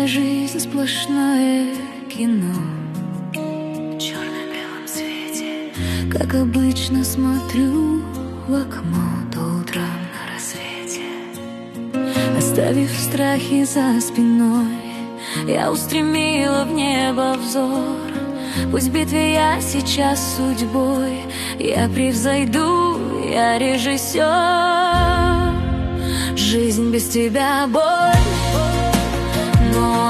Моя жизнь сплошное кино в черно-белом свете. Как обычно смотрю в окно до утра на рассвете. Оставив страхи за спиной, я устремила в небо взор. Пусть в битве я сейчас судьбой, я превзойду, я режиссер. Жизнь без тебя боль, но